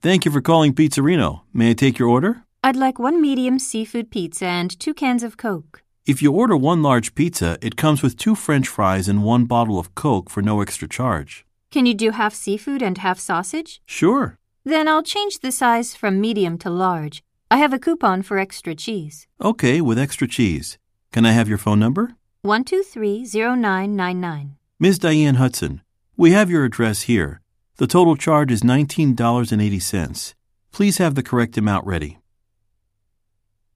Thank you for calling Pizzerino. May I take your order? I'd like 1 medium seafood pizza and 2 cans of Coke. If you order 1 large pizza, it comes with 2 French fries and 1 bottle of Coke for no extra charge. Can you do half seafood and half sausage? Sure. Then I'll change the size from medium to large. I have a coupon for extra cheese. Okay, with extra cheese. Can I have your phone number? 123-0999. Ms. Diane Hudson, we have your address here. The total charge is $19.80. Please have the correct amount ready.